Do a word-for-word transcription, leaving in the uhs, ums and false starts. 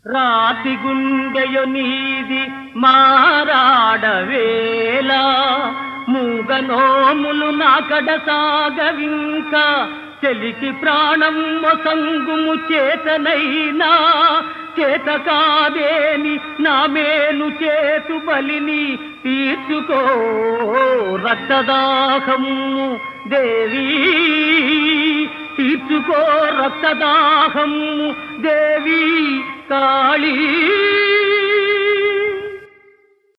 రాతి గుండెయు నీది మారాడవేళ మూగనోములు నాకడ సాగవింక చెలికి ప్రాణం మొసంగుము చేతనైనా చేత కాదేని నా మేలు చేతు బలిని తీర్చుకో రక్తదాహము దేవీ తీర్చుకో రక్తదాహము దేవీ కాళీ।